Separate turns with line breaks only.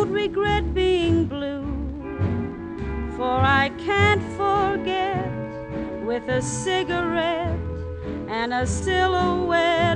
regret being blue, for I can't forget with a cigarette and a silhouette